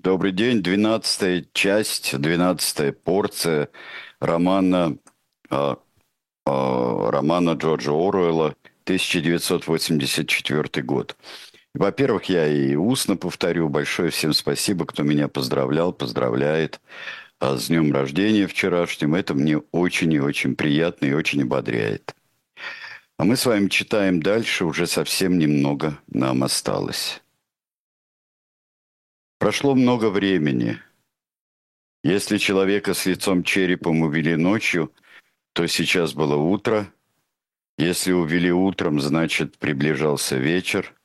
Добрый день. 12-я часть, 12-я порция романа, а, романа Джорджа Оруэлла «1984 год». Во-первых, я и устно повторю. Большое всем спасибо, кто меня поздравлял, поздравляет с днем рождения вчерашним. Это мне очень и очень приятно и очень ободряет. А мы с вами читаем дальше. Уже совсем немного нам осталось. Прошло много времени. Если человека с лицом черепом увели ночью, то сейчас было утро. Если увели утром, значит, приближался вечер.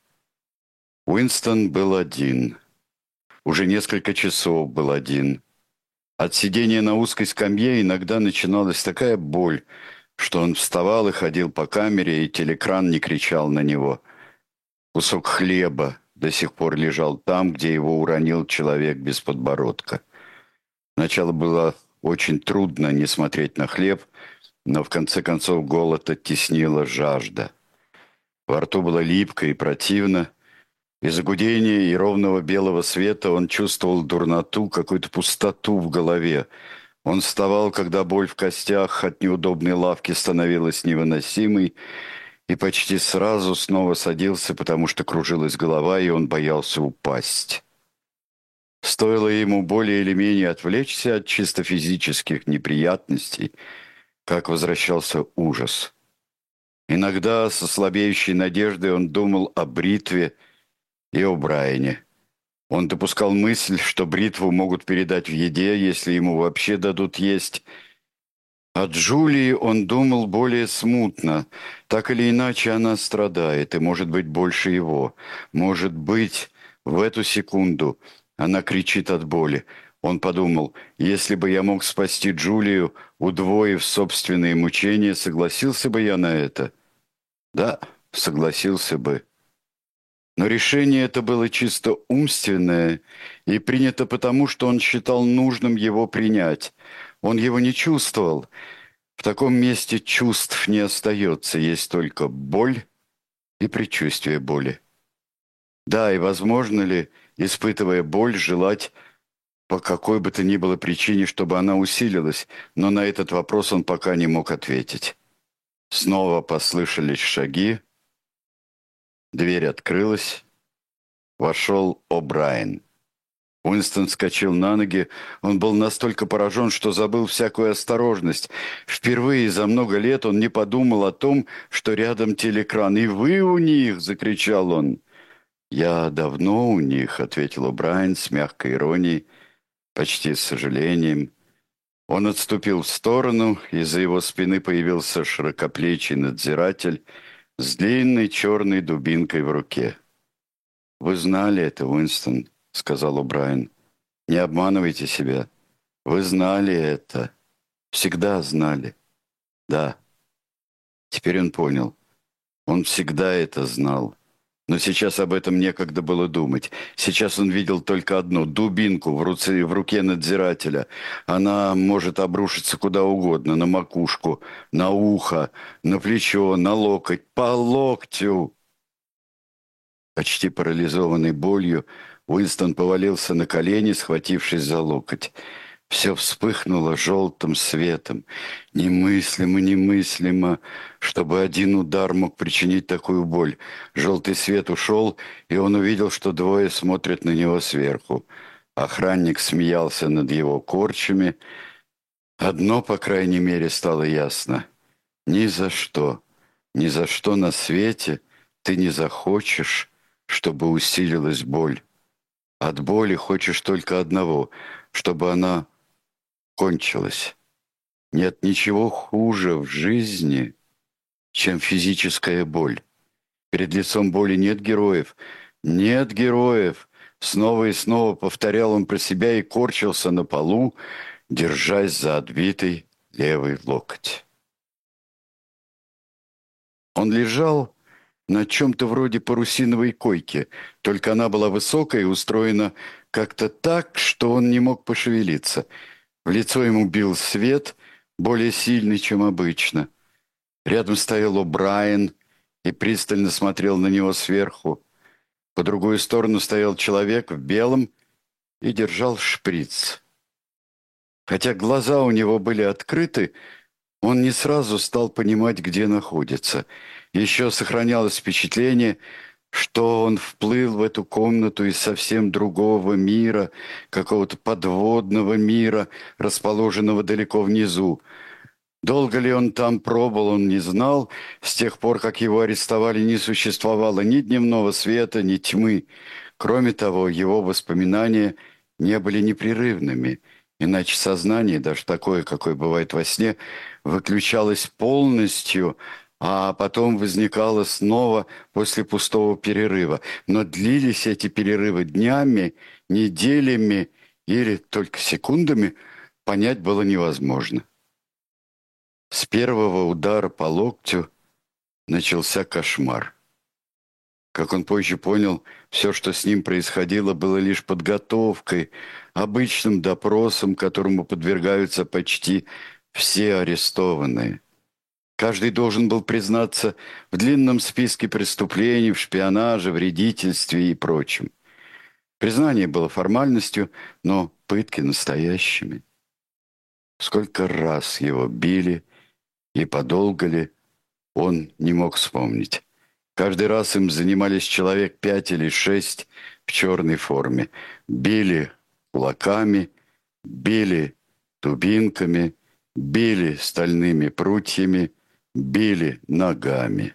Уинстон был один. Уже несколько часов был один. От сидения на узкой скамье иногда начиналась такая боль, что он вставал и ходил по камере, и телекран не кричал на него. Кусок хлеба до сих пор лежал там, где его уронил человек без подбородка. Сначала было очень трудно не смотреть на хлеб, но в конце концов голод оттеснила жажда. Во рту было липко и противно. Из-за гудения и ровного белого света он чувствовал дурноту, какую-то пустоту в голове. Он вставал, когда боль в костях от неудобной лавки становилась невыносимой, и почти сразу снова садился, потому что кружилась голова, и он боялся упасть. Стоило ему более или менее отвлечься от чисто физических неприятностей, как возвращался ужас. Иногда со слабеющей надеждой он думал о бритве и о Брайане. Он допускал мысль, что бритву могут передать в еде, если ему вообще дадут есть. О Джулии он думал более смутно. Так или иначе она страдает, и, может быть, больше его. Может быть, в эту секунду она кричит от боли. Он подумал, если бы я мог спасти Джулию, удвоив собственные мучения, согласился бы я на это? Да, согласился бы. Но решение это было чисто умственное и принято потому, что он считал нужным его принять. Он его не чувствовал. В таком месте чувств не остается, есть только боль и предчувствие боли. Да, и возможно ли, испытывая боль, желать по какой бы то ни было причине, чтобы она усилилась, но на этот вопрос он пока не мог ответить. Снова послышались шаги, дверь открылась, вошел О'Брайен. Уинстон вскочил на ноги. Он был настолько поражен, что забыл всякую осторожность. Впервые за много лет он не подумал о том, что рядом телекран. «И вы у них!» — закричал он. «Я давно у них», — ответил О'Брайен с мягкой иронией, почти с сожалением. Он отступил в сторону, и за его спины появился широкоплечий надзиратель с длинной черной дубинкой в руке. «Вы знали это, Уинстон», — сказал О'Брайен. «Не обманывайте себя. Вы знали это. Всегда знали. Да». Теперь он понял. Он всегда это знал. Но сейчас об этом некогда было думать. Сейчас он видел только одну — дубинку в руке надзирателя. Она может обрушиться куда угодно: на макушку, на ухо, на плечо, на локоть, по локтю. Почти парализованный болью, Уинстон повалился на колени, схватившись за локоть. Все вспыхнуло желтым светом. Немыслимо, немыслимо, чтобы один удар мог причинить такую боль. Желтый свет ушел, и он увидел, что двое смотрят на него сверху. Охранник смеялся над его корчами. Одно, по крайней мере, стало ясно. Ни за что на свете ты не захочешь, чтобы усилилась боль. От боли хочешь только одного — чтобы она кончилась. Нет ничего хуже в жизни, чем физическая боль. Перед лицом боли нет героев. Нет героев. Снова и снова повторял он про себя и корчился на полу, держась за отбитый левый локоть. Он лежал на чем-то вроде парусиновой койки, только она была высокая и устроена как-то так, что он не мог пошевелиться. В лицо ему бил свет, более сильный, чем обычно. Рядом стоял О'Брайен и пристально смотрел на него сверху. По другую сторону стоял человек в белом и держал шприц. Хотя глаза у него были открыты, он не сразу стал понимать, где находится. Еще сохранялось впечатление, что он вплыл в эту комнату из совсем другого мира, какого-то подводного мира, расположенного далеко внизу. Долго ли он там пробыл, он не знал. С тех пор, как его арестовали, не существовало ни дневного света, ни тьмы. Кроме того, его воспоминания не были непрерывными, иначе сознание, даже такое, какое бывает во сне, выключалось полностью, а потом возникало снова после пустого перерыва. Но длились эти перерывы днями, неделями или только секундами, понять было невозможно. С первого удара по локтю начался кошмар. Как он позже понял, все, что с ним происходило, было лишь подготовкой, обычным допросом, которому подвергаются почти все арестованные. Каждый должен был признаться в длинном списке преступлений, в шпионаже, вредительстве и прочем. Признание было формальностью, но пытки настоящими. Сколько раз его били и подолго ли, он не мог вспомнить. Каждый раз им занимались человек 5 или 6 в черной форме. Били кулаками, били дубинками, били стальными прутьями, били ногами.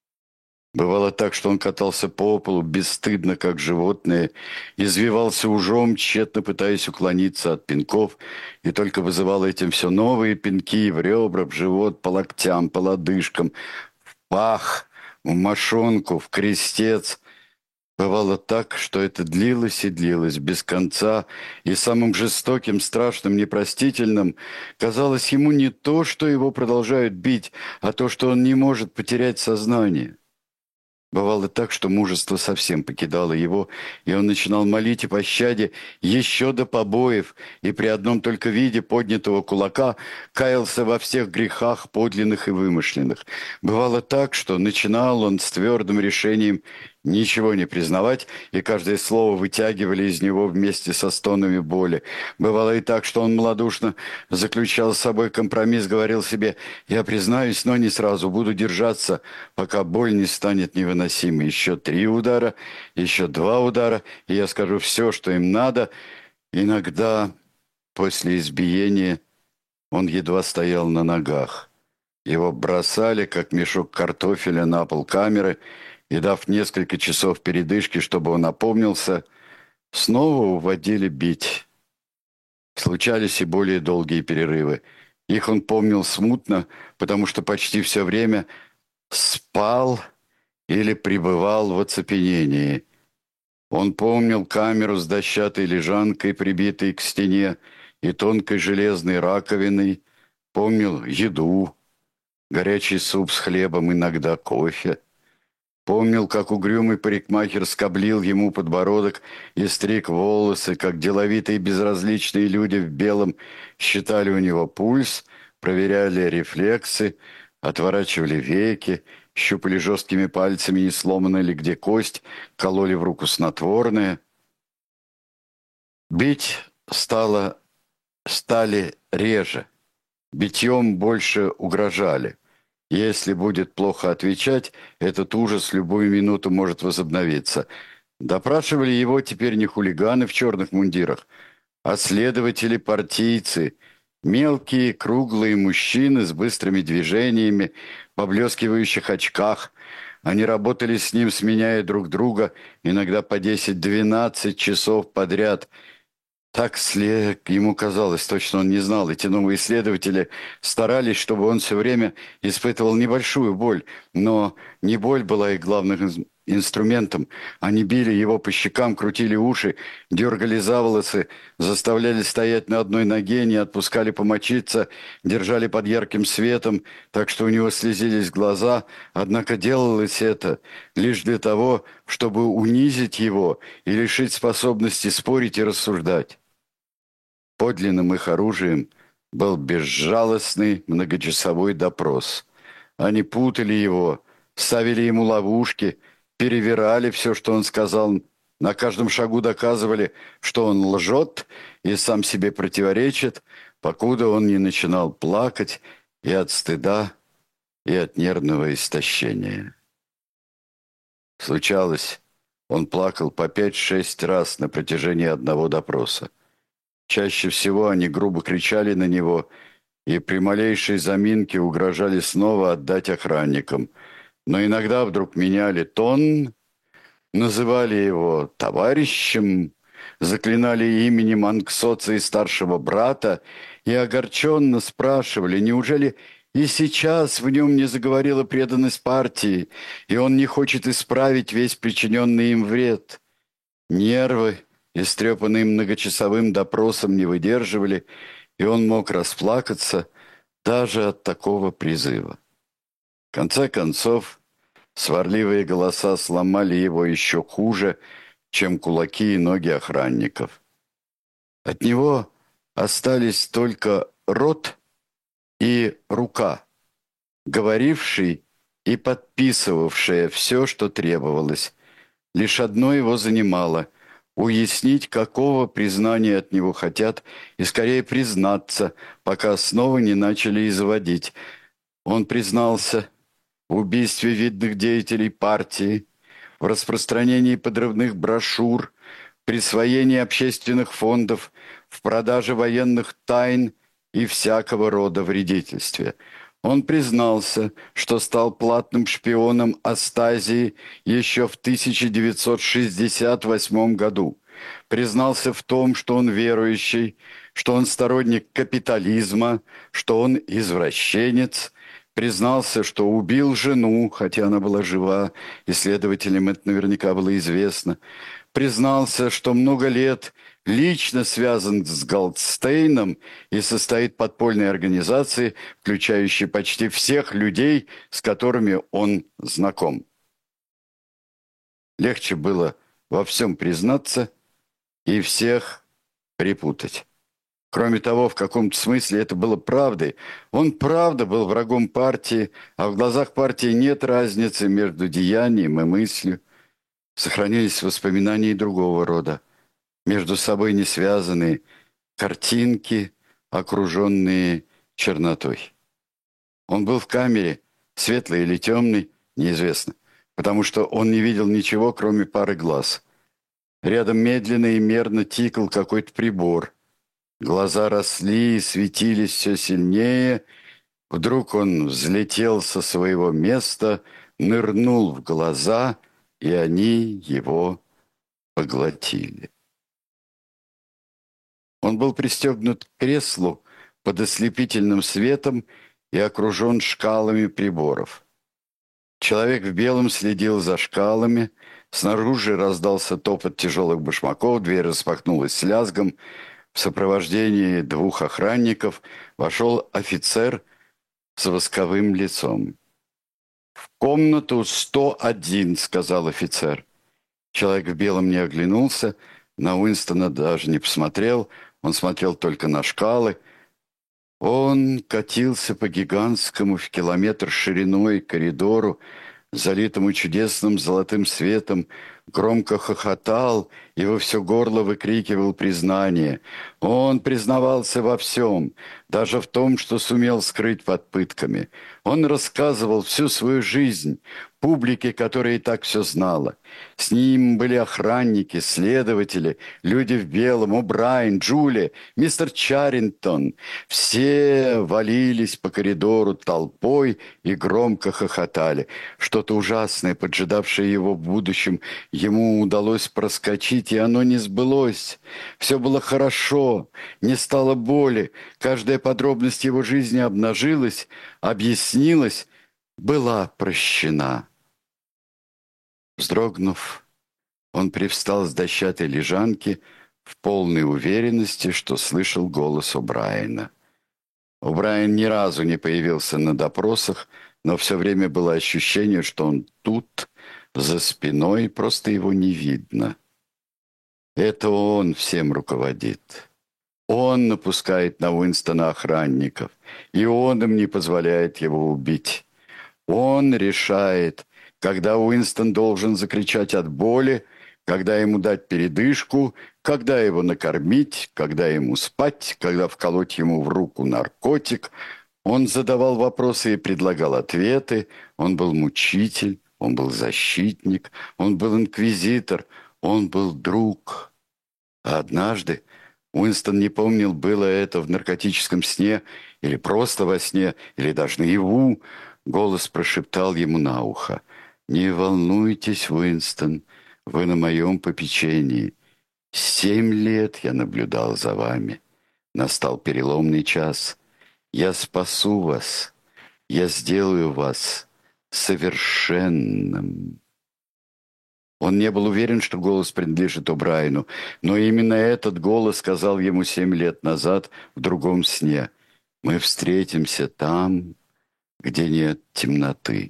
Бывало так, что он катался по полу, бесстыдно, как животное, извивался ужом, тщетно пытаясь уклониться от пинков, и только вызывал этим все новые пинки в ребра, в живот, по локтям, по лодыжкам, в пах, в мошонку, в крестец. Бывало так, что это длилось и длилось без конца, и самым жестоким, страшным, непростительным казалось ему не то, что его продолжают бить, а то, что он не может потерять сознание. Бывало так, что мужество совсем покидало его, и он начинал молить о пощаде еще до побоев, и при одном только виде поднятого кулака каялся во всех грехах подлинных и вымышленных. Бывало так, что начинал он с твердым решением ничего не признавать, и каждое слово вытягивали из него вместе со стонами боли. Бывало и так, что он малодушно заключал с собой компромисс, говорил себе: «Я признаюсь, но не сразу, буду держаться, пока боль не станет невыносимой. Еще 3 удара, еще 2 удара, и я скажу все, что им надо». Иногда после избиения он едва стоял на ногах. Его бросали, как мешок картофеля, на пол камеры, и, дав несколько часов передышки, чтобы он опомнился, снова уводили бить. Случались и более долгие перерывы. Их он помнил смутно, потому что почти все время спал или пребывал в оцепенении. Он помнил камеру с дощатой лежанкой, прибитой к стене, и тонкой железной раковиной, помнил еду, горячий суп с хлебом, иногда кофе. Помнил, как угрюмый парикмахер скоблил ему подбородок и стриг волосы, как деловитые безразличные люди в белом считали у него пульс, проверяли рефлексы, отворачивали веки, щупали жесткими пальцами, не сломана ли где кость, кололи в руку снотворное. Бить стали реже, битьем больше угрожали. Если будет плохо отвечать, этот ужас любую минуту может возобновиться. Допрашивали его теперь не хулиганы в черных мундирах, а следователи-партийцы, мелкие круглые мужчины с быстрыми движениями, поблескивающих очках. Они работали с ним, сменяя друг друга, иногда по 10-12 часов подряд. Так ему казалось, точно он не знал. Эти новые следователи старались, чтобы он все время испытывал небольшую боль, но не боль была их главным инструментом. Они били его по щекам, крутили уши, дергали за волосы, заставляли стоять на одной ноге, не отпускали помочиться, держали под ярким светом, так что у него слезились глаза. Однако делалось это лишь для того, чтобы унизить его и лишить способности спорить и рассуждать. Подлинным их оружием был безжалостный многочасовой допрос. Они путали его, ставили ему ловушки, перевирали все, что он сказал, На каждом шагу доказывали, что он лжет и сам себе противоречит, покуда он не начинал плакать и от стыда, и от нервного истощения. Случалось, он плакал по 5-6 раз на протяжении одного допроса. Чаще всего они грубо кричали на него и при малейшей заминке угрожали снова отдать охранникам. Но иногда вдруг меняли тон, называли его товарищем, заклинали именем Анксоца и старшего брата и огорченно спрашивали, неужели и сейчас в нем не заговорила преданность партии, и он не хочет исправить весь причиненный им вред. Нервы, истрепанные многочасовым допросом, не выдерживали, и он мог расплакаться даже от такого призыва. В конце концов, сварливые голоса сломали его еще хуже, чем кулаки и ноги охранников. От него остались только рот и рука, говоривший и подписывавшая все, что требовалось. Лишь одно его занимало — уяснить, какого признания от него хотят, и скорее признаться, пока снова не начали изводить. Он признался в убийстве видных деятелей партии, в распространении подрывных брошюр, присвоении общественных фондов, в продаже военных тайн и всякого рода вредительстве. Он признался, что стал платным шпионом Астазии еще в 1968 году. Признался в том, что он верующий, что он сторонник капитализма, что он извращенец. Признался, что убил жену, хотя она была жива, и следователям это наверняка было известно. Признался, что много лет лично связан с Голдстейном и состоит в подпольной организации, включающей почти всех людей, с которыми он знаком. Легче было во всем признаться и всех припутать. Кроме того, в каком-то смысле это было правдой. Он правда был врагом партии, а в глазах партии нет разницы между деянием и мыслью. Сохранились воспоминания и другого рода, между собой не связанные картинки, окруженные чернотой. Он был в камере, светлый или темный, неизвестно, потому что он не видел ничего, кроме пары глаз. Рядом медленно и мерно тикал какой-то прибор. Глаза росли и светились все сильнее. Вдруг он взлетел со своего места, нырнул в глаза, и они его поглотили. Он был пристегнут к креслу под ослепительным светом и окружен шкалами приборов. Человек в белом следил за шкалами. Снаружи раздался топот тяжелых башмаков, дверь распахнулась с лязгом. В сопровождении 2 охранников вошел офицер с восковым лицом. «В комнату 101», — сказал офицер. Человек в белом не оглянулся, на Уинстона даже не посмотрел, он смотрел только на шкалы. Он катился по гигантскому в километр шириной коридору, залитому чудесным золотым светом, громко хохотал и во все горло выкрикивал признание. Он признавался во всем, даже в том, что сумел скрыть под пытками. Он рассказывал всю свою жизнь публике, которая и так все знала. С ним были охранники, следователи, люди в белом, О'Брайен, Джули, мистер Чаррингтон. Все валились по коридору толпой и громко хохотали. Что-то ужасное, поджидавшее его в будущем, ему удалось проскочить, и оно не сбылось. Все было хорошо, не стало боли. Каждая подробность его жизни обнажилась, объяснилась, была прощена. Вздрогнув, он привстал с дощатой лежанки в полной уверенности, что слышал голос О'Брайена. О'Брайен ни разу не появился на допросах, но все время было ощущение, что он тут, за спиной, просто его не видно. Это он всем руководит. Он напускает на Уинстона охранников, и он им не позволяет его убить. Он решает, когда Уинстон должен закричать от боли, когда ему дать передышку, когда его накормить, когда ему спать, когда вколоть ему в руку наркотик. Он задавал вопросы и предлагал ответы. Он был мучитель, он был защитник, он был инквизитор, он был друг. А однажды Уинстон не помнил, было это в наркотическом сне или просто во сне, или даже наяву. Голос прошептал ему на ухо: «Не волнуйтесь, Уинстон, вы на моем попечении. 7 лет я наблюдал за вами. Настал переломный час. Я спасу вас. Я сделаю вас совершенным». Он не был уверен, что голос принадлежит О'Брайену, но именно этот голос сказал ему 7 лет назад в другом сне: «Мы встретимся там, где нет темноты».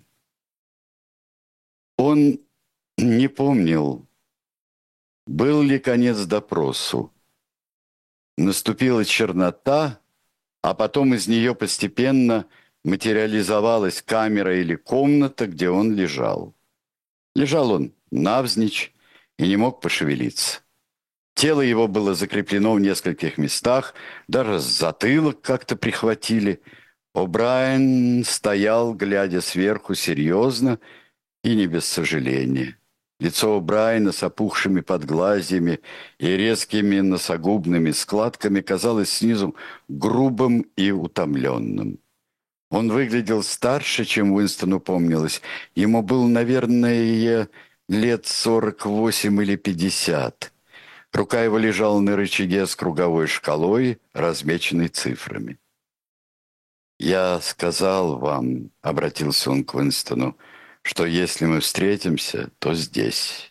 Он не помнил, был ли конец допросу. Наступила чернота, а потом из нее постепенно материализовалась камера или комната, где он лежал. Лежал он навзничь и не мог пошевелиться. Тело его было закреплено в нескольких местах, даже затылок как-то прихватили. О'Брайен стоял, глядя сверху серьезно и не без сожаления. Лицо О'Брайена с опухшими подглазьями и резкими носогубными складками казалось снизу грубым и утомленным. Он выглядел старше, чем Уинстону помнилось. Ему было, наверное, лет 48 или 50. Рука его лежала на рычаге с круговой шкалой, размеченной цифрами. «Я сказал вам», — обратился он к Уинстону, «что если мы встретимся, то здесь».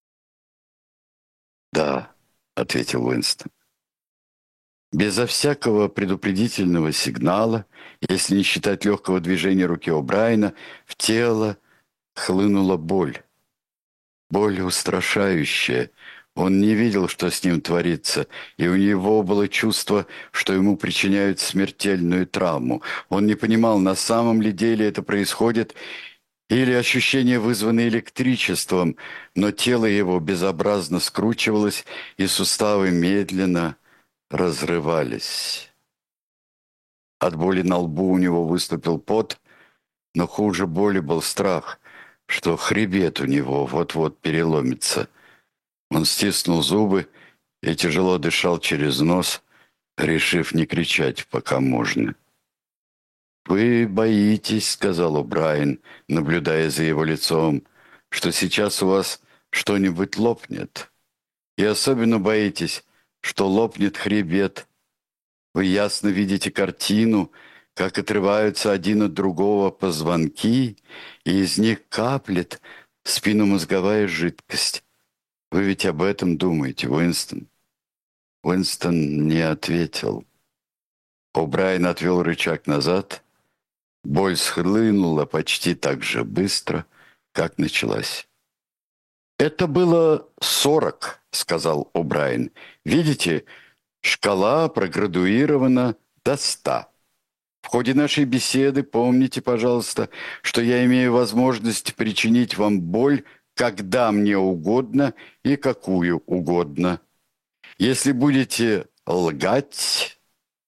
«Да», — ответил Уинстон. Безо всякого предупредительного сигнала, если не считать легкого движения руки О'Брайена, в тело хлынула боль. Боль устрашающая. Он не видел, что с ним творится, и у него было чувство, что ему причиняют смертельную травму. Он не понимал, на самом ли деле это происходит, или ощущения вызваны электричеством, но тело его безобразно скручивалось, и суставы медленно разрывались. От боли на лбу у него выступил пот, но хуже боли был страх, что хребет у него вот-вот переломится. Он стиснул зубы и тяжело дышал через нос, решив не кричать, пока можно. «Вы боитесь, — сказал О'Брайен, наблюдая за его лицом, — что сейчас у вас что-нибудь лопнет. И особенно боитесь, что лопнет хребет. Вы ясно видите картину, как отрываются один от другого позвонки, и из них каплет спинномозговая жидкость. Вы ведь об этом думаете, Уинстон?» Уинстон не ответил. О'Брайен отвел рычаг назад. Боль схлынула почти так же быстро, как началась. «Это было 40, — сказал О'Брайен. Видите, шкала проградуирована до 100. В ходе нашей беседы помните, пожалуйста, что я имею возможность причинить вам боль, когда мне угодно и какую угодно. Если будете лгать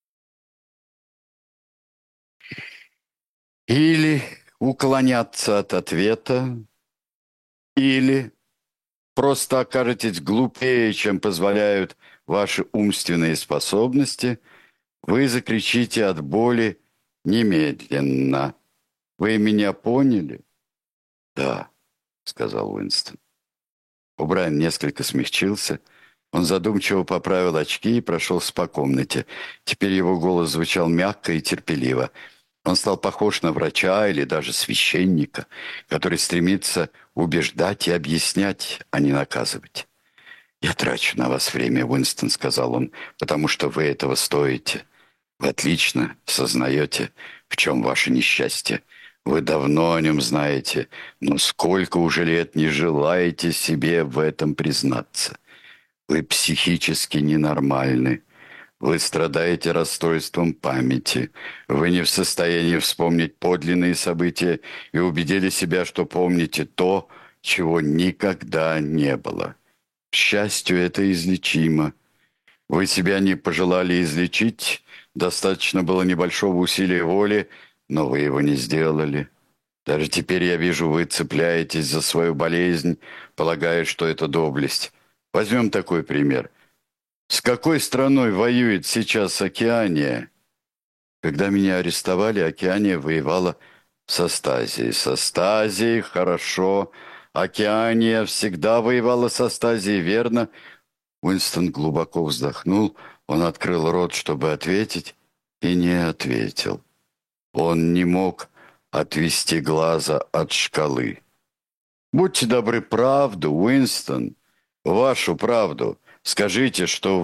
или уклоняться от ответа, или просто окажетесь глупее, чем позволяют ваши умственные способности, вы закричите от боли немедленно. Вы меня поняли?» «Да», — сказал Уинстон. О'Брайен несколько смягчился. Он задумчиво поправил очки и прошелся по комнате. Теперь его голос звучал мягко и терпеливо. Он стал похож на врача или даже священника, который стремится убеждать и объяснять, а не наказывать. «Я трачу на вас время, Уинстон, — сказал он, — потому что вы этого стоите. Вы отлично сознаете, в чем ваше несчастье. Вы давно о нем знаете, но сколько уже лет не желаете себе в этом признаться. Вы психически ненормальны. Вы страдаете расстройством памяти. Вы не в состоянии вспомнить подлинные события и убедили себя, что помните то, чего никогда не было. К счастью, это излечимо. Вы себя не пожелали излечить, достаточно было небольшого усилия воли, но вы его не сделали. Даже теперь я вижу, вы цепляетесь за свою болезнь, полагая, что это доблесть. Возьмем такой пример. С какой страной воюет сейчас Океания? Когда меня арестовали, Океания воевала с Астазией. С Астазией, хорошо. Океания всегда воевала с Астазией, верно? Уинстон глубоко вздохнул. Он открыл рот, чтобы ответить, и не ответил. Он не мог отвести глаза от шкалы. «Будьте добры, правду, Уинстон, вашу правду. Скажите,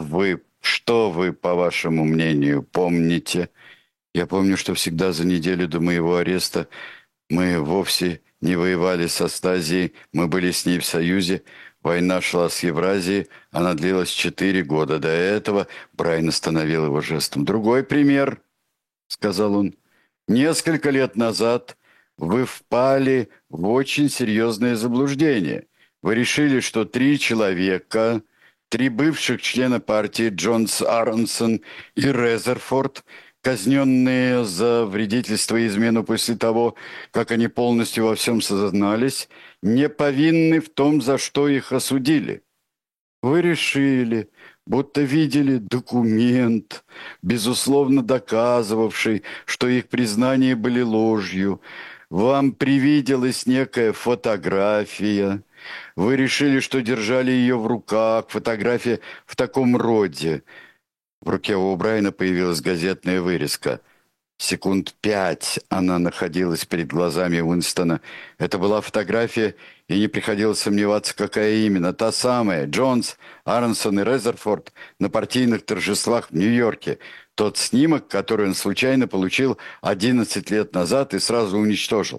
что вы, по вашему мнению, помните?» «Я помню, что всегда за неделю до моего ареста мы вовсе не воевали с Астазией, мы были с ней в союзе. Война шла с Евразией, она длилась 4 года. До этого Брайан остановил его жестом. «Другой пример», — сказал он. «Несколько лет назад вы впали в очень серьезное заблуждение. Вы решили, что 3 человека, 3 бывших члена партии, Джонс, Аронсон и Резерфорд, казненные за вредительство и измену после того, как они полностью во всем сознались, не повинны в том, за что их осудили. Вы решили, будто видели документ, безусловно доказывавший, что их признания были ложью. Вам привиделась некая фотография. Вы решили, что держали ее в руках. Фотография в таком роде. В руке у Брайана появилась газетная вырезка. Секунд 5 она находилась перед глазами Уинстона. Это была фотография, и не приходилось сомневаться, какая именно. Та самая, Джонс, Аронсон и Резерфорд на партийных торжествах в Нью-Йорке. Тот снимок, который он случайно получил 11 лет назад и сразу уничтожил.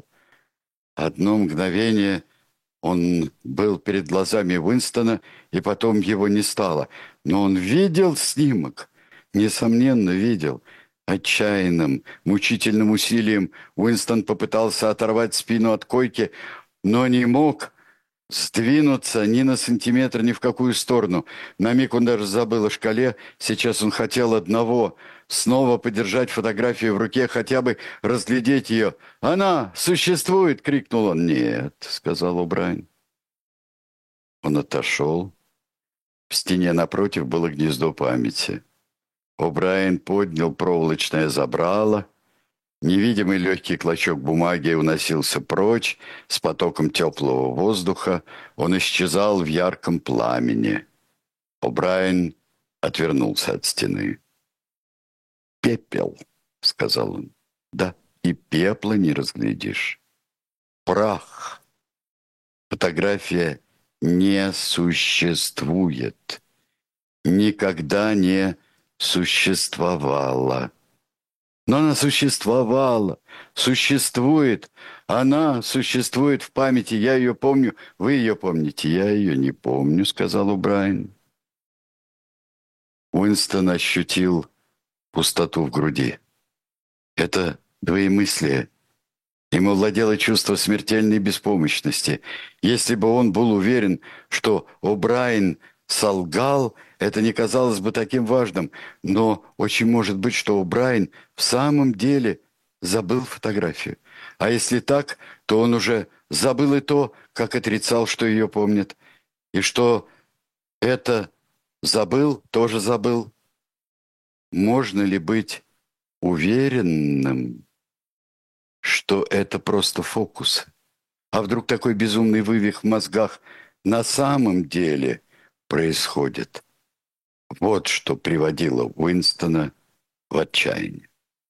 Одно мгновение он был перед глазами Уинстона, и потом его не стало. Но он видел снимок, несомненно видел. Отчаянным, мучительным усилием Уинстон попытался оторвать спину от койки, но не мог сдвинуться ни на сантиметр, ни в какую сторону. На миг он даже забыл о шкале. Сейчас он хотел одного — снова подержать фотографию в руке, хотя бы разглядеть ее. «Она существует!» — крикнул он. «Нет», — сказал О'Брайен. Он отошел. В стене напротив было гнездо памяти. О'Брайен поднял проволочное забрало. Невидимый легкий клочок бумаги уносился прочь с потоком теплого воздуха. Он исчезал в ярком пламени. О'Брайен отвернулся от стены. «Пепел», — сказал он. «Да, и пепла не разглядишь. Прах. Фотография не существует. Никогда не существовала. Но она существовала, существует. Она существует в памяти. Я ее помню, вы ее помните. Я ее не помню», — сказал О'Брайен. Уинстон ощутил пустоту в груди. Это двоемыслие. Ему владело чувство смертельной беспомощности. Если бы он был уверен, что О'Брайен солгал, это не казалось бы таким важным. Но очень может быть, что О'Брайен в самом деле забыл фотографию. А если так, то он уже забыл и то, как отрицал, что ее помнит. И что это забыл, тоже забыл. Можно ли быть уверенным, что это просто фокус? А вдруг такой безумный вывих в мозгах на самом деле происходит? Вот что приводило Уинстона в отчаяние.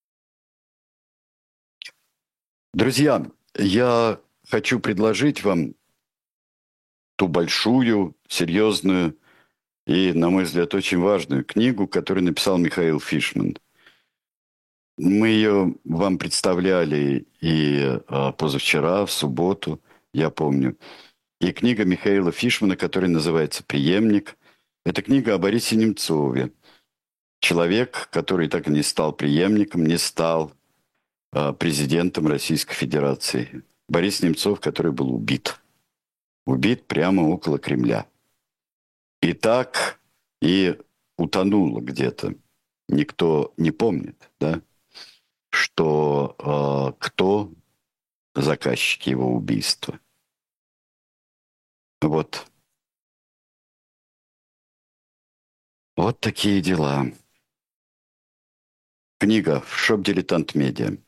Друзья, я хочу предложить вам ту большую, серьезную и, на мой взгляд, очень важную книгу, которую написал Михаил Фишман. Мы ее вам представляли и позавчера, в субботу, я помню. И книга Михаила Фишмана, которая называется «Преемник». Это книга о Борисе Немцове. Человек, который так и не стал преемником, не стал президентом Российской Федерации. Борис Немцов, который был убит. Убит прямо около Кремля. И так и утонуло где-то. Никто не помнит, да, что кто заказчик его убийства. Вот. Вот такие дела. Книга в «Шоп-дилетант медиа».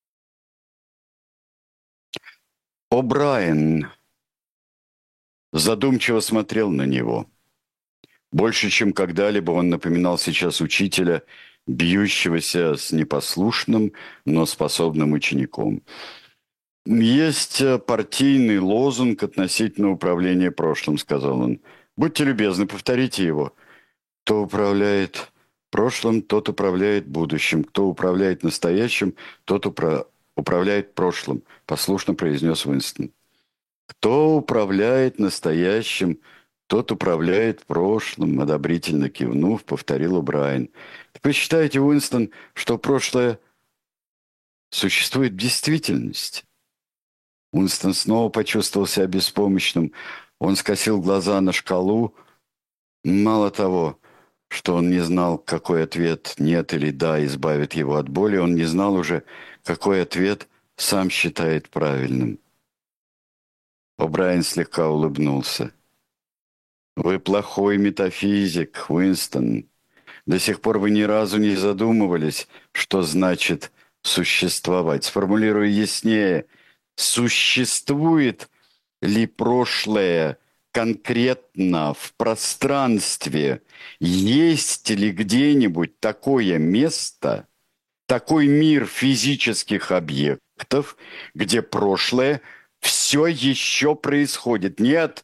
О'Брайен задумчиво смотрел на него. Больше, чем когда-либо, он напоминал сейчас учителя, бьющегося с непослушным, но способным учеником. «Есть партийный лозунг относительно управления прошлым», — сказал он. «Будьте любезны, повторите его. Кто управляет прошлым, тот управляет будущим. Кто управляет настоящим, тот управляет прошлым», — послушно произнес Уинстон. «Кто управляет настоящим, тот управляет прошлым», — одобрительно кивнув, повторил О'Брайен. «Вы считаете, Уинстон, что прошлое существует в действительности?» Уинстон снова почувствовал себя беспомощным. Он скосил глаза на шкалу. Мало того, что он не знал, какой ответ «нет» или «да» избавит его от боли, он не знал уже, какой ответ сам считает правильным. О'Брайен слегка улыбнулся. «Вы плохой метафизик, Уинстон. До сих пор вы ни разу не задумывались, что значит существовать. Сформулирую яснее. Существует ли прошлое конкретно в пространстве? Есть ли где-нибудь такое место, такой мир физических объектов, где прошлое все еще происходит? Нет.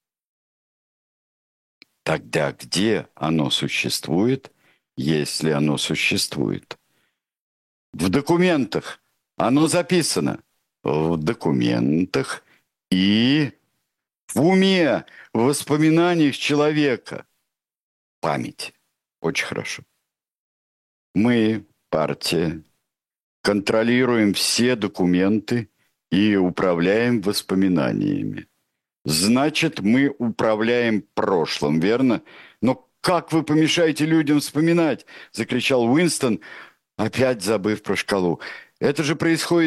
Тогда где оно существует, если оно существует? В документах оно записано. В документах и в уме, в воспоминаниях человека. Память. Очень хорошо. Мы, партия, контролируем все документы и управляем воспоминаниями. Значит, мы управляем прошлым, верно? Но как вы помешаете людям вспоминать? Закричал Уинстон, опять забыв про шкалу. Это же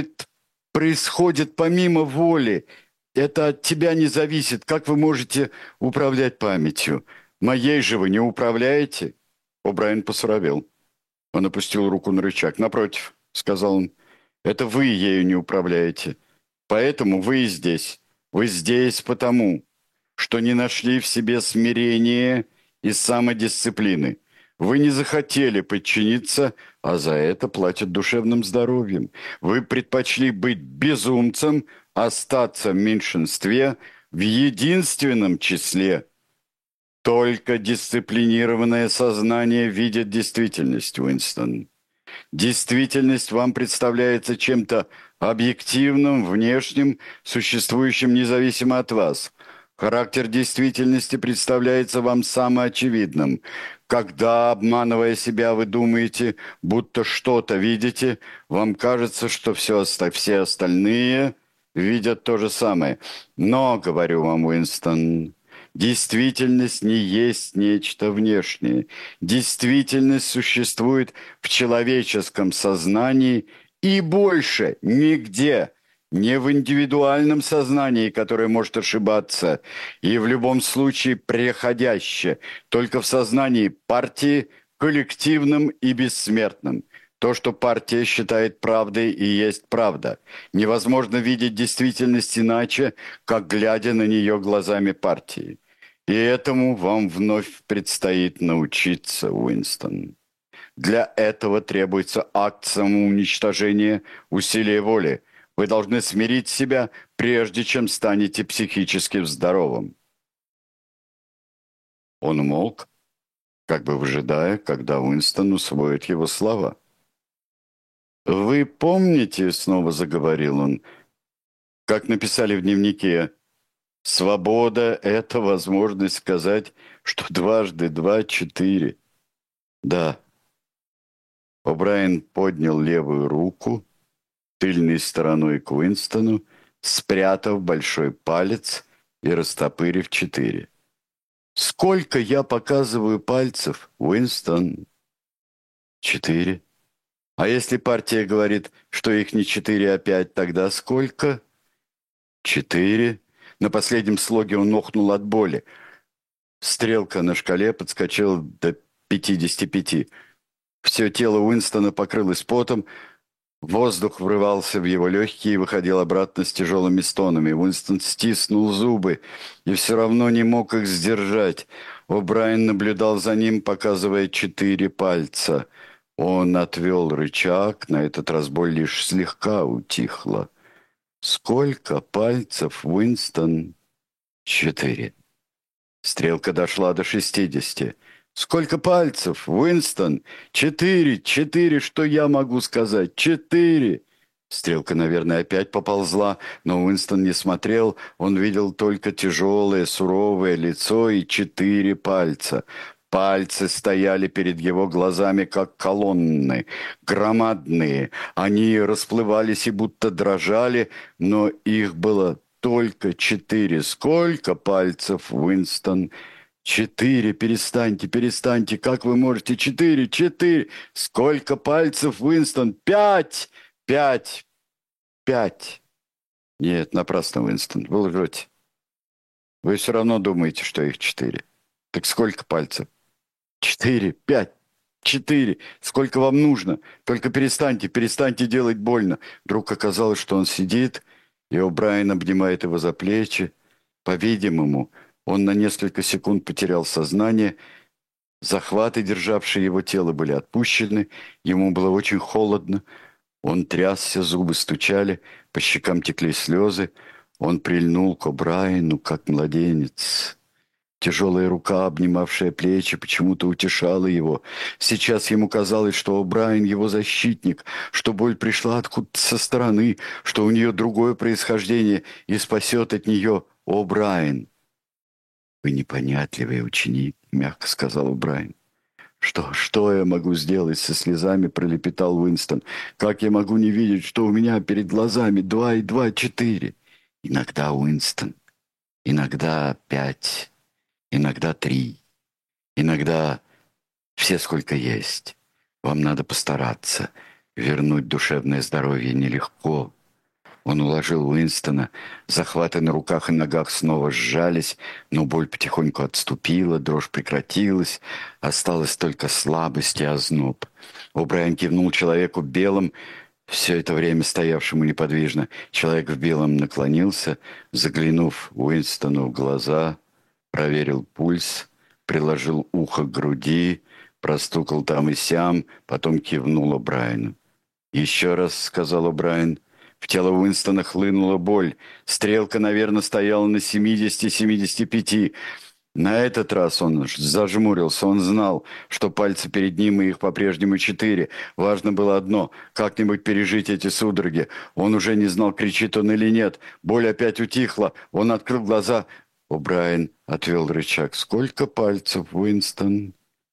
происходит помимо воли. Это от тебя не зависит. Как вы можете управлять памятью? Моей же вы не управляете? О'Брайен посуровел. Он опустил руку на рычаг. «Напротив», — сказал он, — «это вы ею не управляете. Поэтому вы и здесь. Вы здесь потому, что не нашли в себе смирения и самодисциплины. Вы не захотели подчиниться, а за это платят душевным здоровьем. Вы предпочли быть безумцем, остаться в меньшинстве, в единственном числе. Только дисциплинированное сознание видит действительность, Уинстон. Действительность вам представляется чем-то объективным, внешним, существующим независимо от вас. Характер действительности представляется вам самоочевидным. Когда, обманывая себя, вы думаете, будто что-то видите, вам кажется, что все остальные видят то же самое. Но, говорю вам, Уинстон, действительность не есть нечто внешнее. Действительность существует в человеческом сознании и больше нигде, не в индивидуальном сознании, которое может ошибаться, и в любом случае преходяще, только в сознании партии, коллективном и бессмертном. То, что партия считает правдой, и есть правда. Невозможно видеть действительность иначе, как глядя на нее глазами партии. И этому вам вновь предстоит научиться, Уинстон. Для этого требуется акт самоуничтожения, усилия воли. Вы должны смирить себя, прежде чем станете психически здоровым. Он умолк, как бы выжидая, когда Уинстон усвоит его слова. «Вы помните, — снова заговорил он, — как написали в дневнике, свобода — это возможность сказать, что дважды два — четыре. Да». О'Брайен поднял левую руку тыльной стороной к Уинстону, спрятав большой палец и растопырив 4. Сколько я показываю пальцев, Уинстон? 4. А если партия говорит, что их не 4, а 5, тогда сколько? 4. На последнем слоге он охнул от боли. Стрелка на шкале подскочила до 55. Все тело Уинстона покрылось потом, воздух врывался в его легкие и выходил обратно с тяжелыми стонами. Уинстон стиснул зубы и все равно не мог их сдержать. О'Брайен наблюдал за ним, показывая 4 пальца. Он отвел рычаг, на этот раз боль лишь слегка утихла. «Сколько пальцев, Уинстон?» 4. Стрелка дошла до 60. «Сколько пальцев, Уинстон?» 4, 4, что я могу сказать? 4. Стрелка, наверное, опять поползла, но Уинстон не смотрел. Он видел только тяжелое, суровое лицо и 4 пальца. Пальцы стояли перед его глазами, как колонны, громадные. Они расплывались и будто дрожали, но их было только 4. Сколько пальцев, Уинстон? 4. Перестаньте, перестаньте. Как вы можете? 4, 4. Сколько пальцев, Уинстон? 5, 5, 5. Нет, напрасно, Уинстон. Вы лжете. Вы все равно думаете, что их 4. Так сколько пальцев? 4, 5, 4. Сколько вам нужно? Только перестаньте, перестаньте делать больно. Вдруг оказалось, что он сидит, и О'Брайен обнимает его за плечи. По-видимому, он на несколько секунд потерял сознание. Захваты, державшие его тело, были отпущены. Ему было очень холодно. Он трясся, зубы стучали, по щекам текли слезы. Он прильнул к О'Брайену, как младенец. Тяжелая рука, обнимавшая плечи, почему-то утешала его. Сейчас ему казалось, что О'Брайен его защитник, что боль пришла откуда-то со стороны, что у нее другое происхождение и спасет от нее О'Брайен. «Вы непонятливый ученик», — мягко сказал О'Брайен. «Что я могу сделать?» — со слезами пролепетал Уинстон. «Как я могу не видеть, что у меня перед глазами 2 и 2 — 4? Иногда, Уинстон, иногда 5, иногда 3, иногда все сколько есть. Вам надо постараться. Вернуть душевное здоровье нелегко». Он уложил Уинстона. Захваты на руках и ногах снова сжались, но боль потихоньку отступила, дрожь прекратилась. Осталась только слабость и озноб. О'Брайен кивнул человеку в белом, все это время стоявшему неподвижно. Человек в белом наклонился, заглянув Уинстону в глаза, проверил пульс, приложил ухо к груди, простукал там и сям, потом кивнул О'Брайену. «Еще раз», — сказал О'Брайен. В тело Уинстона хлынула боль. Стрелка, наверное, стояла на 70-75. На этот раз он зажмурился. Он знал, что пальцы перед ним, и их по-прежнему 4. Важно было одно — как-нибудь пережить эти судороги. Он уже не знал, кричит он или нет. Боль опять утихла. Он открыл глаза. О'Брайен отвел рычаг. «Сколько пальцев, Уинстон?»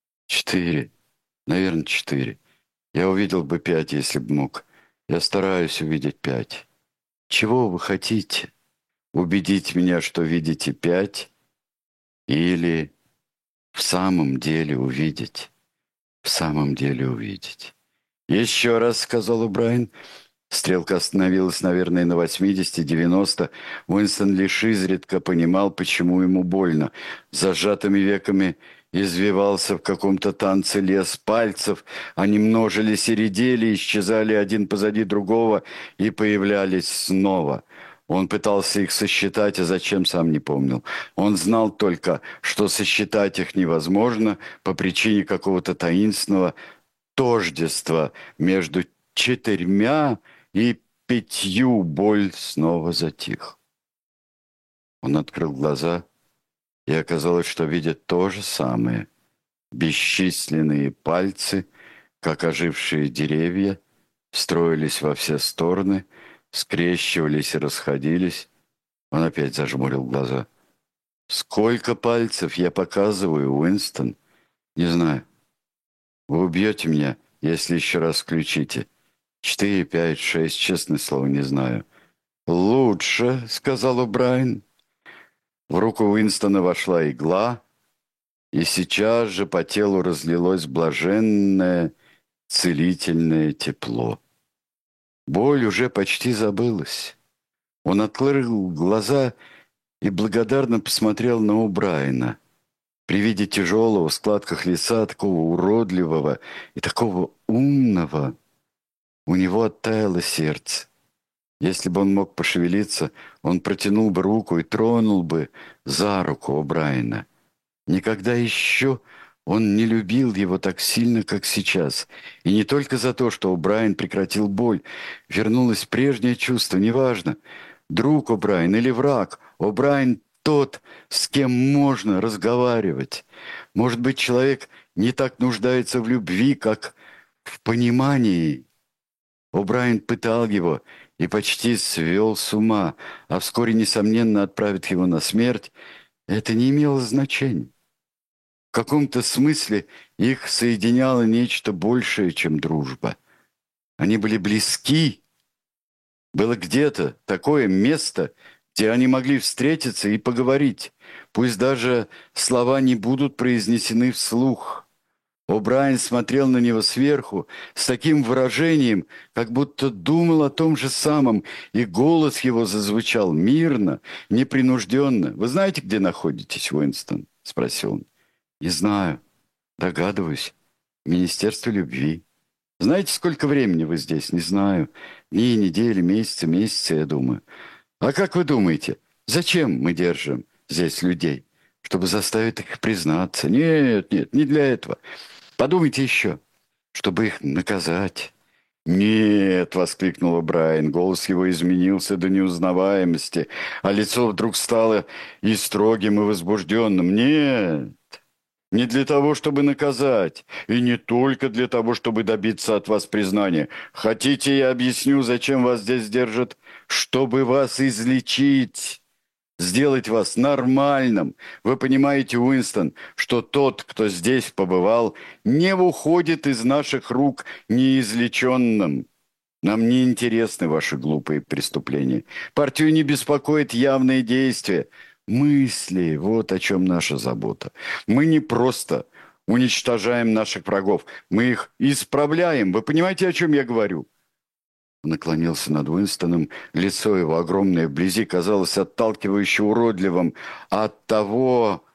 4. Наверное, 4. Я увидел бы 5, если бы мог. Я стараюсь увидеть 5. Чего вы хотите? Убедить меня, что видите 5? Или в самом деле увидеть? В самом деле увидеть. «Еще раз», — сказал Брайан. Стрелка остановилась, наверное, на 80-90. Уинстон лишь изредка понимал, почему ему больно. За сжатыми веками извивался в каком-то танце лес пальцев. Они множились и редели, исчезали один позади другого и появлялись снова. Он пытался их сосчитать, а зачем, сам не помнил. Он знал только, что сосчитать их невозможно по причине какого-то таинственного тождества между 4 и 5. Боль снова затих. Он открыл глаза, и оказалось, что видит то же самое. Бесчисленные пальцы, как ожившие деревья, строились во все стороны, скрещивались и расходились. Он опять зажмурил глаза. «Сколько пальцев я показываю, Уинстон?» «Не знаю. Вы убьете меня, если еще раз включите. 4, 5, 6, честное слово, не знаю». «Лучше», — сказал О'Брайен. В руку Уинстона вошла игла, И сейчас же по телу разлилось блаженное, целительное тепло. Боль уже почти забылась. Он открыл глаза и благодарно посмотрел на О'Брайена. При виде тяжелого в складках лица, такого уродливого и такого умного, у него оттаяло сердце. Если бы он мог пошевелиться, он протянул бы руку и тронул бы за руку О'Брайена. Никогда еще он не любил его так сильно, как сейчас. И не только за то, что О'Брайен прекратил боль. Вернулось прежнее чувство, неважно, друг О'Брайен или враг. О'Брайен тот, с кем можно разговаривать. Может быть, человек не так нуждается в любви, как в понимании. О'Брайен пытал его и почти свел с ума, а вскоре, несомненно, отправит его на смерть. Это не имело значения. В каком-то смысле их соединяло нечто большее, чем дружба. Они были близки. Было где-то такое место, где они могли встретиться и поговорить. Пусть даже слова не будут произнесены вслух. О'Брайен смотрел на него сверху с таким выражением, как будто думал о том же самом, и голос его зазвучал мирно, непринужденно. «Вы знаете, где находитесь, Уинстон?» – спросил он. «Не знаю. Догадываюсь. Министерство любви. Знаете, сколько времени вы здесь? Не знаю. Дни, недели, месяцы, я думаю. А как вы думаете, зачем мы держим здесь людей? Чтобы заставить их признаться? Нет, не для этого. Подумайте еще. Чтобы их наказать». «Нет!» — воскликнула Брайан. Голос его изменился до неузнаваемости, а лицо вдруг стало и строгим, и возбужденным. «Нет! Не для того, чтобы наказать, и не только для того, чтобы добиться от вас признания. Хотите, я объясню, зачем вас здесь держат? Чтобы вас излечить, сделать вас нормальным. Вы понимаете, Уинстон, что тот, кто здесь побывал, не уходит из наших рук неизлеченным. Нам не интересны ваши глупые преступления. Партию не беспокоит явные действия. Мысли, вот о чем наша забота. Мы не просто уничтожаем наших врагов, мы их исправляем. Вы понимаете, о чем я говорю?» Он наклонился над Уинстоном, лицо его, огромное вблизи, казалось отталкивающе уродливым от того,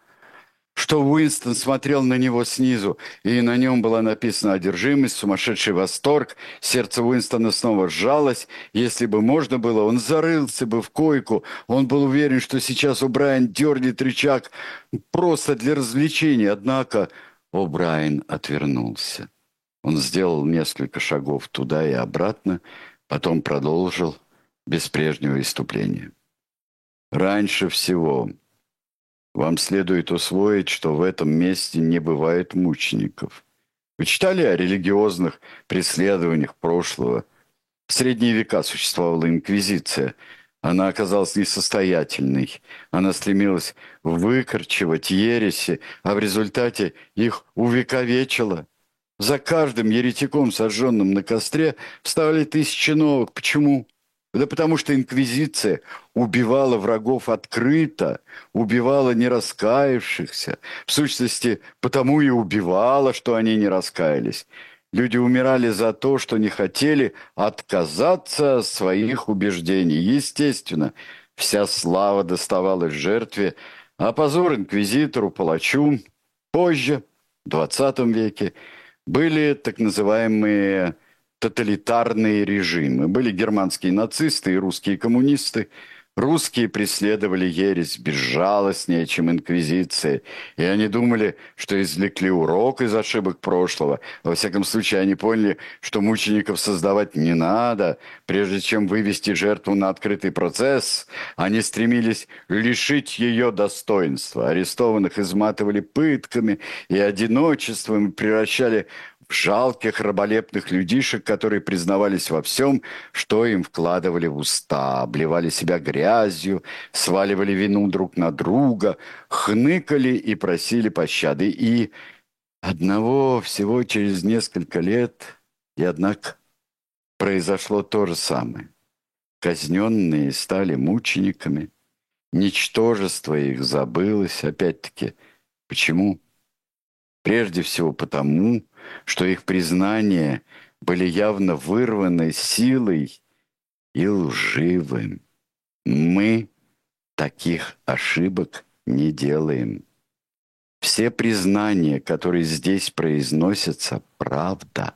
что Уинстон смотрел на него снизу, и на нем была написана одержимость, сумасшедший восторг. Сердце Уинстона снова сжалось. Если бы можно было, он зарылся бы в койку. Он был уверен, что сейчас О'Брайен дернет рычаг просто для развлечения. Однако О'Брайен отвернулся. Он сделал несколько шагов туда и обратно, потом продолжил без прежнего иступления. «Раньше всего вам следует усвоить, что в этом месте не бывает мучеников. Вы читали о религиозных преследованиях прошлого? В средние века существовала инквизиция. Она оказалась несостоятельной. Она стремилась выкорчевать ереси, а в результате их увековечила. За каждым еретиком, сожженным на костре, вставали тысячи новых. Почему? Да потому что инквизиция убивала врагов открыто, убивала не раскаявшихся. В сущности, потому и убивала, что они не раскаялись. Люди умирали за то, что не хотели отказаться от своих убеждений. Естественно, вся слава доставалась жертве, а позор инквизитору, палачу. Позже, в XX веке, были так называемые тоталитарные режимы. Были германские нацисты и русские коммунисты. Русские преследовали ересь безжалостнее, чем инквизиция. И они думали, что извлекли урок из ошибок прошлого. Во всяком случае, они поняли, что мучеников создавать не надо. Прежде чем вывести жертву на открытый процесс, они стремились лишить ее достоинства. Арестованных изматывали пытками и одиночеством и превращали жалких раболепных людишек, которые признавались во всем, что им вкладывали в уста, обливали себя грязью, сваливали вину друг на друга, хныкали и просили пощады. И одного всего через несколько лет, и однако произошло то же самое. Казненные стали мучениками, ничтожество их забылось, опять-таки. Почему? Прежде всего потому, что их признания были явно вырваны силой и лживым. Мы таких ошибок не делаем. Все признания, которые здесь произносятся, правда.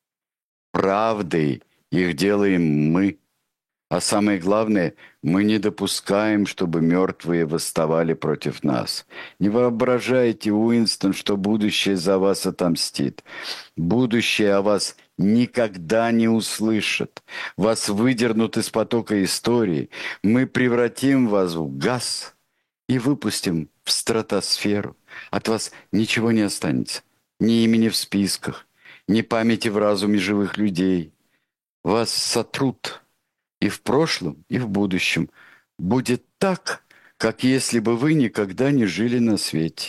Правдой их делаем мы. А самое главное, мы не допускаем, чтобы мертвые восставали против нас. Не воображайте, Уинстон, что будущее за вас отомстит. Будущее о вас никогда не услышит. Вас выдернут из потока истории. Мы превратим вас в газ и выпустим в стратосферу. От вас ничего не останется. Ни имени в списках, ни памяти в разуме живых людей. Вас сотрут. И в прошлом, и в будущем будет так, как если бы вы никогда не жили на свете.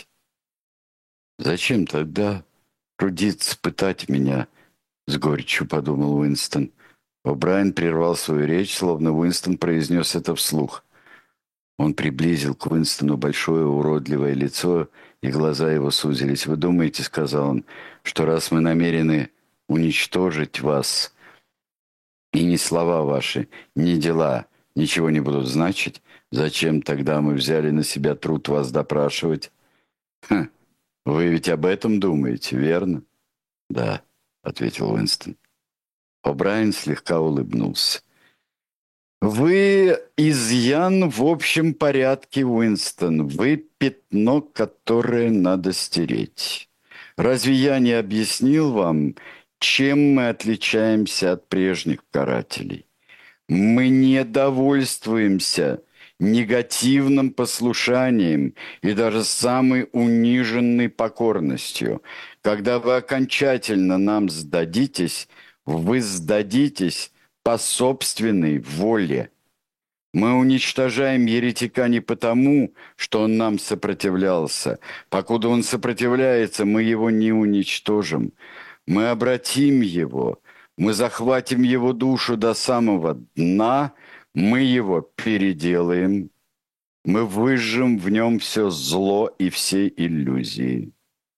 Зачем тогда трудиться, пытать меня? С горечью подумал Уинстон. О'Брайен прервал свою речь, словно Уинстон произнес это вслух. Он приблизил к Уинстону большое уродливое лицо, и глаза его сузились. «Вы думаете, — сказал он, — что раз мы намерены уничтожить вас, и ни слова ваши, ни дела ничего не будут значить, зачем тогда мы взяли на себя труд вас допрашивать? Ха, вы ведь об этом думаете, верно?» «Да», — ответил Уинстон. О'Брайен слегка улыбнулся. «Вы изъян в общем порядке, Уинстон. Вы пятно, которое надо стереть. Разве я не объяснил вам, чем мы отличаемся от прежних карателей? Мы не довольствуемся негативным послушанием и даже самой униженной покорностью. Когда вы окончательно нам сдадитесь, вы сдадитесь по собственной воле. Мы уничтожаем еретика не потому, что он нам сопротивлялся. Покуда он сопротивляется, мы его не уничтожим. Мы обратим его, мы захватим его душу до самого дна, мы его переделаем, мы выжжем в нем все зло и все иллюзии.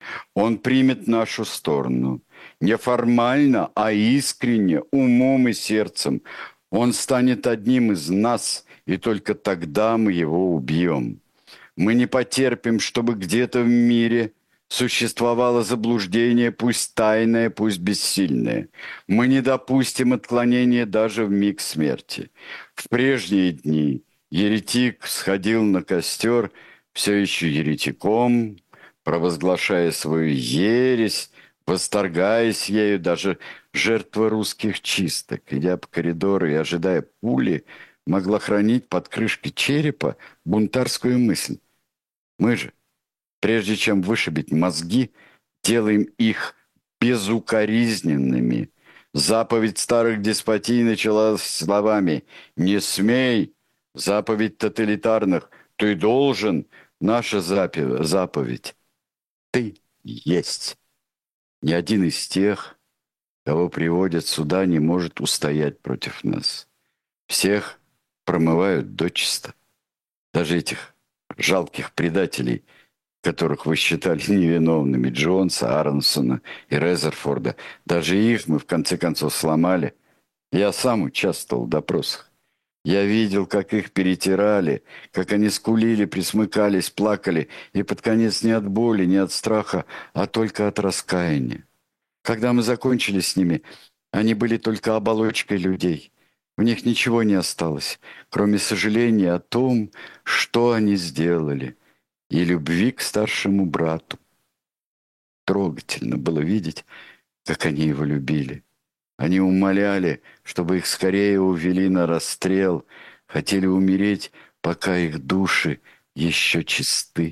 Он примет нашу сторону. Не формально, а искренне, умом и сердцем. Он станет одним из нас, и только тогда мы его убьем. Мы не потерпим, чтобы где-то в мире существовало заблуждение, пусть тайное, пусть бессильное. Мы не допустим отклонения даже в миг смерти. В прежние дни еретик сходил на костер, все еще еретиком, провозглашая свою ересь, восторгаясь ею. Даже жертва русских чисток, идя по коридору и ожидая пули, могла хранить под крышкой черепа бунтарскую мысль. Мы же, прежде чем вышибить мозги, делаем их безукоризненными. Заповедь старых деспотий началась словами «Не смей!» Заповедь тоталитарных «Ты должен!» Наша заповедь «Ты есть!» Ни один из тех, кого приводят сюда, не может устоять против нас. Всех промывают дочисто. Даже этих жалких предателей, которых вы считали невиновными, Джонса, Аронсона и Резерфорда, даже их мы в конце концов сломали. Я сам участвовал в допросах. Я видел, как их перетирали, как они скулили, присмыкались, плакали, и под конец не от боли, не от страха, а только от раскаяния. Когда мы закончили с ними, они были только оболочкой людей. В них ничего не осталось, кроме сожаления о том, что они сделали, и любви к старшему брату. Трогательно было видеть, как они его любили. Они умоляли, чтобы их скорее увели на расстрел, хотели умереть, пока их души еще чисты.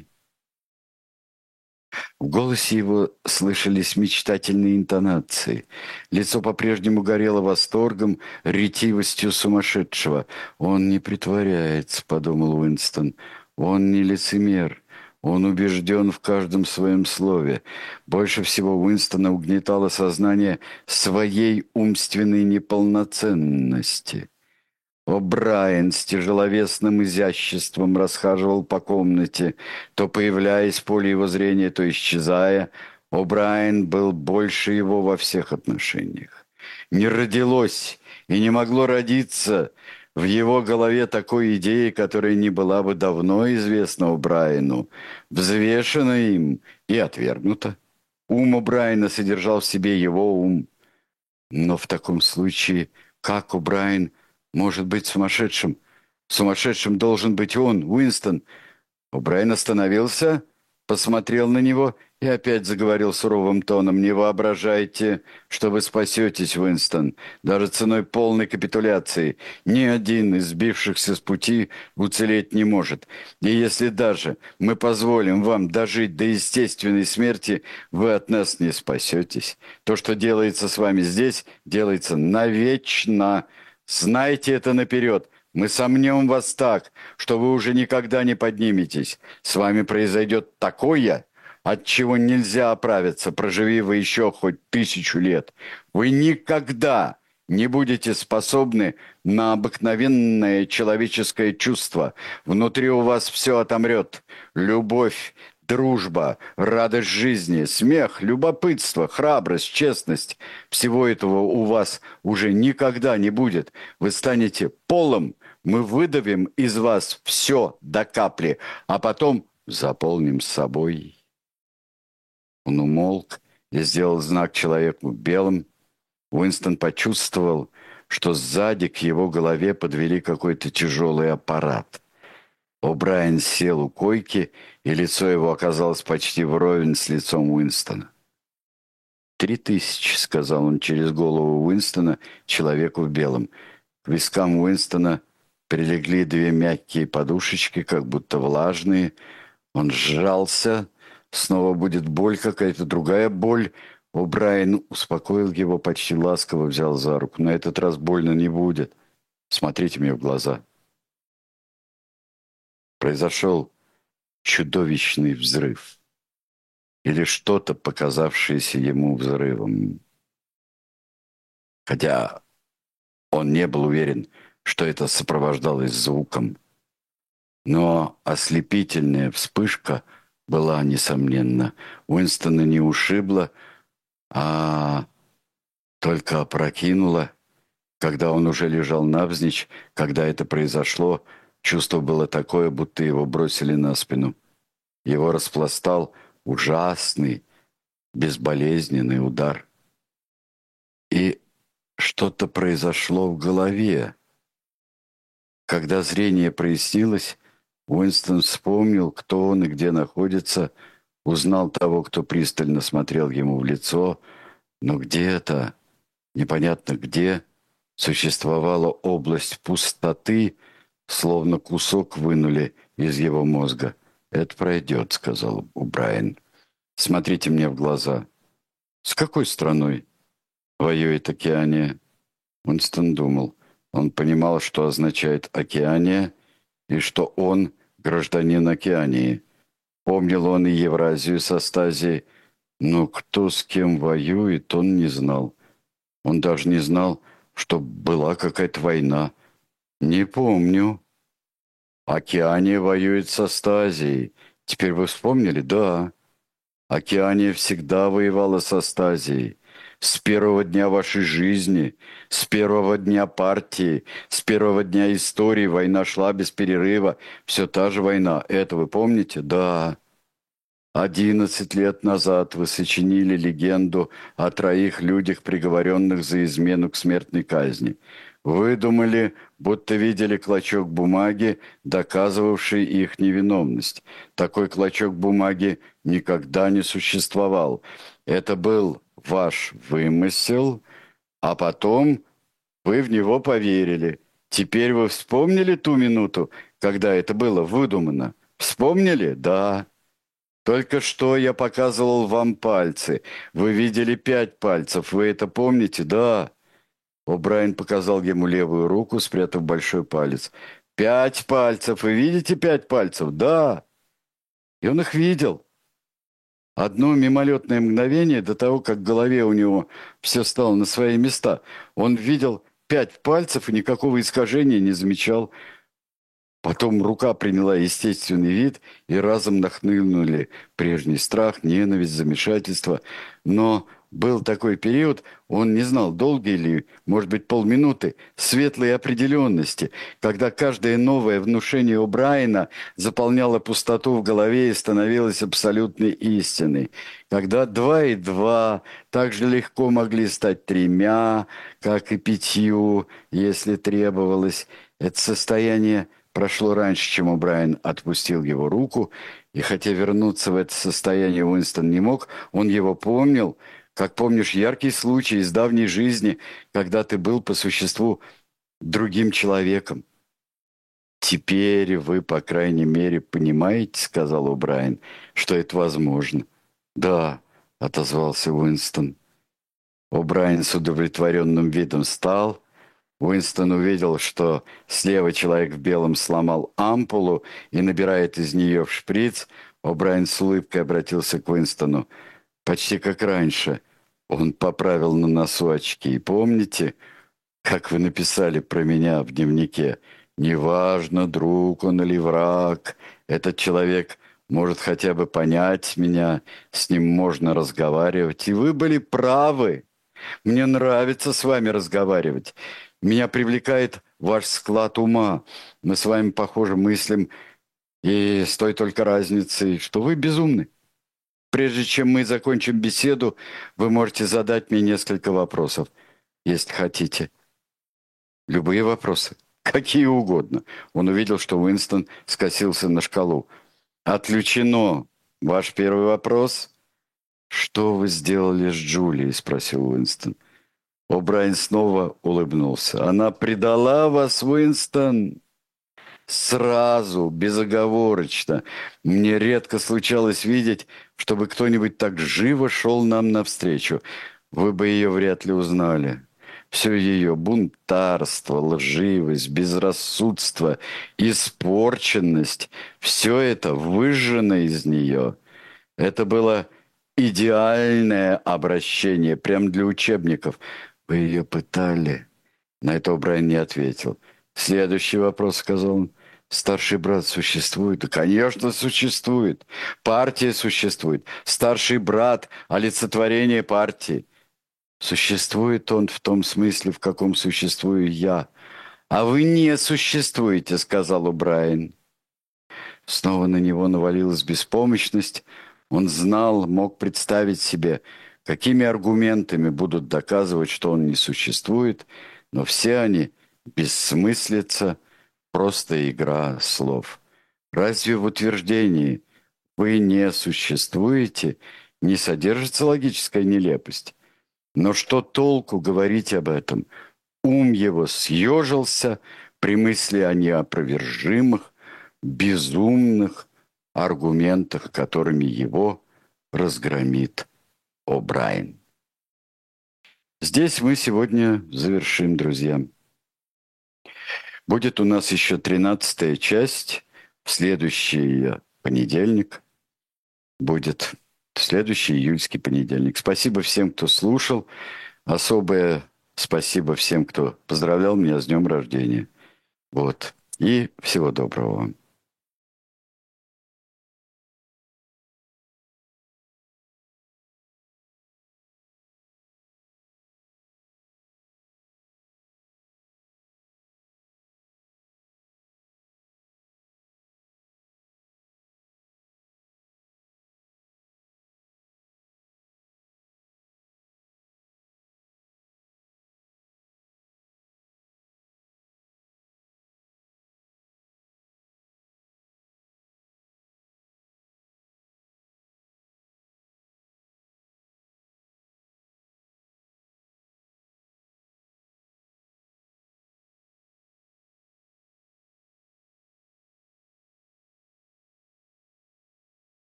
В голосе его слышались мечтательные интонации. Лицо по-прежнему горело восторгом, ретивостью сумасшедшего. «Он не притворяется», — подумал Уинстон. «Он не лицемер. Он убежден в каждом своем слове». Больше всего Уинстона угнетало сознание своей умственной неполноценности. О'Брайен с тяжеловесным изяществом расхаживал по комнате, то появляясь в поле его зрения, то исчезая. О'Брайен был больше его во всех отношениях. Не родилось и не могло родиться в его голове такой идеи, которая не была бы давно известна О'Брайену, взвешена им и отвергнута. Ум О'Брайена содержал в себе его ум. Но в таком случае, как О'Брайен может быть сумасшедшим? Сумасшедшим должен быть он, Уинстон. О'Брайен остановился, посмотрел на него и опять заговорил суровым тоном. «Не воображайте, что вы спасетесь, Уинстон, даже ценой полной капитуляции. Ни один из сбившихся с пути уцелеть не может. И если даже мы позволим вам дожить до естественной смерти, вы от нас не спасетесь. То, что делается с вами здесь, делается навечно. Знайте это наперед». Мы сомнем вас так, что вы уже никогда не подниметесь. С вами произойдет такое, от чего нельзя оправиться, проживи вы еще хоть 1000 лет. Вы никогда не будете способны на обыкновенное человеческое чувство. Внутри у вас все отомрет. Любовь, дружба, радость жизни, смех, любопытство, храбрость, честность. Всего этого у вас уже никогда не будет. Вы станете полом. Мы выдавим из вас все до капли, а потом заполним собой. Он умолк и сделал знак человеку белым. Уинстон почувствовал, что сзади к его голове подвели какой-то тяжелый аппарат. О'Брайен сел у койки, и лицо его оказалось почти вровень с лицом Уинстона. 3000, сказал он через голову Уинстона человеку в белом. К вискам Уинстона прилегли 2 мягкие подушечки, как будто влажные. Он сжался. Снова будет боль, какая-то другая боль. О'Брайен успокоил его, почти ласково взял за руку. На этот раз больно не будет. Смотрите мне в глаза. Произошел чудовищный взрыв. Или что-то, показавшееся ему взрывом. Хотя он не был уверен, что это сопровождалось звуком. Но ослепительная вспышка была, несомненно. Уинстона не ушибла, а только опрокинула. Когда он уже лежал навзничь, когда это произошло, чувство было такое, будто его бросили на спину. Его распластал ужасный, безболезненный удар. И что-то произошло в голове. Когда зрение прояснилось, Уинстон вспомнил, кто он и где находится, узнал того, кто пристально смотрел ему в лицо, но где-то, непонятно где, существовала область пустоты, словно кусок вынули из его мозга. «Это пройдет», — сказал О'Брайен. «Смотрите мне в глаза». «С какой страной воюет Океания?» Уинстон думал. Он понимал, что означает «Океания» и что он гражданин Океании. Помнил он и Евразию с Астазией, но кто с кем воюет, он не знал. Он даже не знал, что была какая-то война. «Не помню». «Океания воюет с Астазией. Теперь вы вспомнили?» «Да». «Океания всегда воевала с Астазией. С первого дня вашей жизни, с первого дня партии, с первого дня истории война шла без перерыва. Все та же война. Это вы помните?» «Да». 11 лет назад вы сочинили легенду о 3 людях, приговоренных за измену к смертной казни. Вы думали, будто видели клочок бумаги, доказывавший их невиновность. Такой клочок бумаги никогда не существовал. Это был ваш вымысел, а потом вы в него поверили. Теперь вы вспомнили ту минуту, когда это было выдумано? Вспомнили? Да. Только что я показывал вам пальцы. Вы видели 5 пальцев. Вы это помните? Да. О'Брайен показал ему левую руку, спрятав большой палец. 5 пальцев. Вы видите 5 пальцев? Да. И он их видел. Одно мимолетное мгновение до того, как в голове у него все стало на свои места. Он видел 5 пальцев и никакого искажения не замечал. Потом рука приняла естественный вид, и разом нахлынули прежний страх, ненависть, замешательство. Но был такой период, он не знал, долгий ли, может быть, полминуты, светлой определенности, когда каждое новое внушение у Брайана заполняло пустоту в голове и становилось абсолютной истиной. Когда два и два так же легко могли стать тремя, как и пятью, если требовалось. Это состояние прошло раньше, чем О'Брайен отпустил его руку, и хотя вернуться в это состояние Уинстон не мог, он его помнил, как помнишь яркий случай из давней жизни, когда ты был по существу другим человеком. «Теперь вы, по крайней мере, понимаете, — сказал О'Брайен, — что это возможно». «Да», — отозвался Уинстон. О'Брайен с удовлетворенным видом встал. Уинстон увидел, что слева человек в белом сломал ампулу и набирает из нее в шприц. О'Брайен с улыбкой обратился к Уинстону. «Почти как раньше». Он поправил на носу очки. «И помните, как вы написали про меня в дневнике? Неважно, друг он или враг, этот человек может хотя бы понять меня, с ним можно разговаривать. И вы были правы. Мне нравится с вами разговаривать. Меня привлекает ваш склад ума. Мы с вами, похоже, мыслим, и с той только разницей, что вы безумны. Прежде чем мы закончим беседу, вы можете задать мне несколько вопросов, если хотите. Любые вопросы, какие угодно. Он увидел, что Уинстон скосился на шкалу. «Отключено. Ваш первый вопрос?» «Что вы сделали с Джулией?» – спросил Уинстон. О'Брайен снова улыбнулся. «Она предала вас, Уинстон?» «Сразу, безоговорочно. Мне редко случалось видеть, чтобы кто-нибудь так живо шел нам навстречу. Вы бы ее вряд ли узнали. Все ее бунтарство, лживость, безрассудство, испорченность — все это выжжено из нее. Это было идеальное обращение, прям для учебников. Вы ее пытали?» На это О'Брайен не ответил. «Следующий вопрос», — сказал он. «Старший брат существует?» «Да, конечно, существует. Партия существует. Старший брат — олицетворение партии. Существует он в том смысле, в каком существую я. А вы не существуете», — сказал О'Брайен. Снова на него навалилась беспомощность. Он знал, мог представить себе, какими аргументами будут доказывать, что он не существует, но все они бессмыслица, просто игра слов. Разве в утверждении «вы не существуете» не содержится логическая нелепость? Но что толку говорить об этом? Ум его съежился при мысли о неопровержимых, безумных аргументах, которыми его разгромит О'Брайен. Здесь мы сегодня завершим, друзья. Будет у нас еще 13-я часть. В следующий понедельник будет следующий июльский понедельник. Спасибо всем, кто слушал. Особое спасибо всем, кто поздравлял меня с днем рождения. Вот. И всего доброго вам.